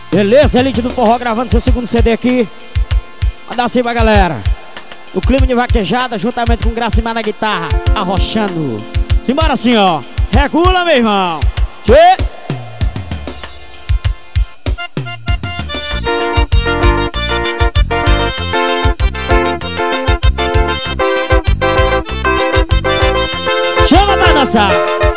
Beleza, Elite do Forró gravando seu segundo CD aqui. Manda assim pra galera. O clima de vaquejada juntamente com Gracimar na guitarra, arrochando. Simbora assim, ó. Regula, meu irmão. Tchê. Chama pra dançar.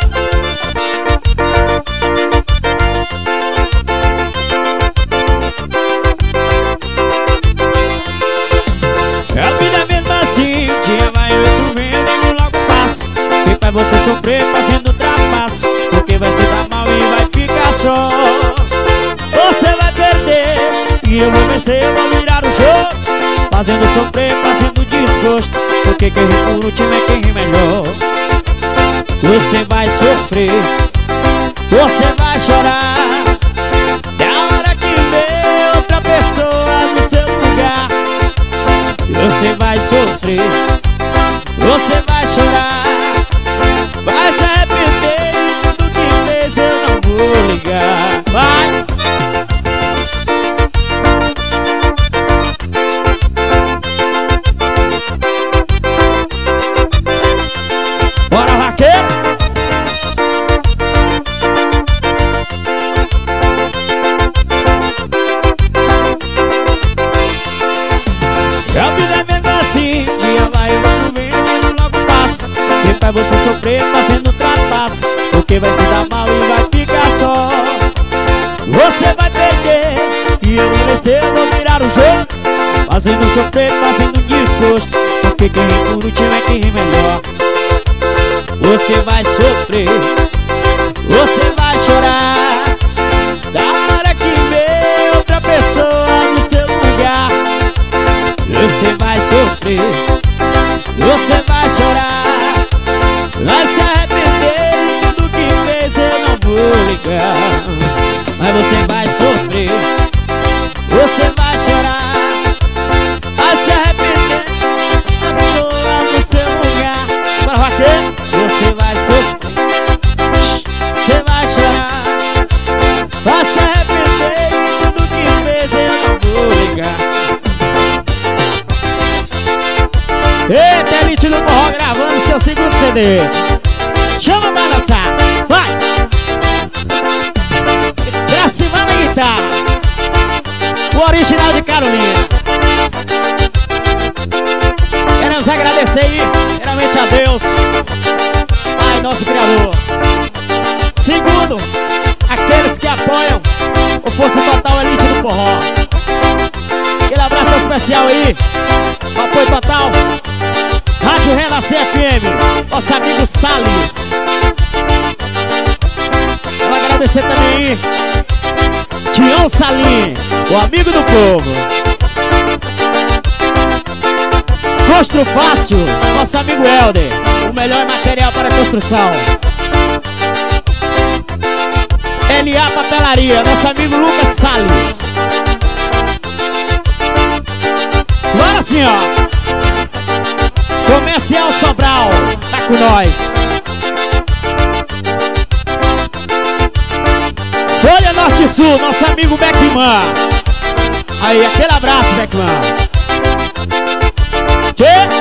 Assim, dia vai outro vendo e logo passa. Quem faz você sofrer fazendo trapaça, porque vai se dar mal e vai ficar só. Você vai perder e eu vou vencer, eu vou virar o jogo. Fazendo sofrer, fazendo desgosto, porque quem ri por último é quem ri melhor. Você vai sofrer, você vai chorar, da hora que vê outra pessoa no seu lugar. Você vai sofrer, você vai chorar, vai se arrepender de tudo que fez, eu não vou ligar. Vai! Bora, vaqueiro! Assim, dia vai outro vem e logo passa. Quem faz você sofrer fazendo trapaça, porque vai se dar mal e vai ficar só. Você vai perder e eu vou vencer, eu vou virar o jogo. Fazendo sofrer, fazendo desgosto, porque quem ri por último é quem ri melhor. Você vai sofrer, você vai chorar, da hora que vê outra pessoa no seu lugar. Você vai sofrer, você vai chorar, vai se arrepender de tudo que fez, eu não vou ligar. Mas você vai sofrer, você vai chorar, vai se arrepender de uma pessoa no seu lugar. Bora, vaqueiro! Você vai sofrer, você vai chorar, vai se arrepender de tudo que fez, eu não vou ligar. Eita, Elite do Forró gravando seu segundo CD. Chama pra dançar, vai! Gracimar na guitarra, o original de Carolina. Queremos agradecer aí, primeiramente a Deus, Pai, nosso Criador. Segundo, aqueles que apoiam o Força Total Elite do Forró. Aquele abraço especial aí, apoio total, Rádio Renascer FM, nosso amigo Salles. Quero agradecer também aí, Tião Salim, o amigo do povo. Constru Fácil, nosso amigo Helder, o melhor material para construção. LA Papelaria, nosso amigo Lucas Salles. Agora assim, ó, Comercial Sobral, tá com nós. Folha Norte Sul, nosso amigo Beckman. Aí, aquele abraço, Beckman. Tchê!